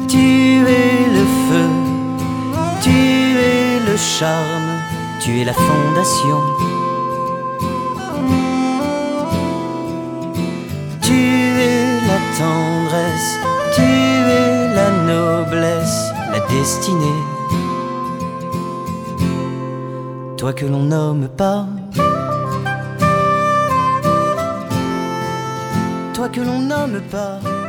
Tu es le feu, tu es le charme, tu es la fondation. Tu es la tendresse, tu es la noblesse, la destinée. Toi que l'on nomme pas, toi que l'on nomme pas.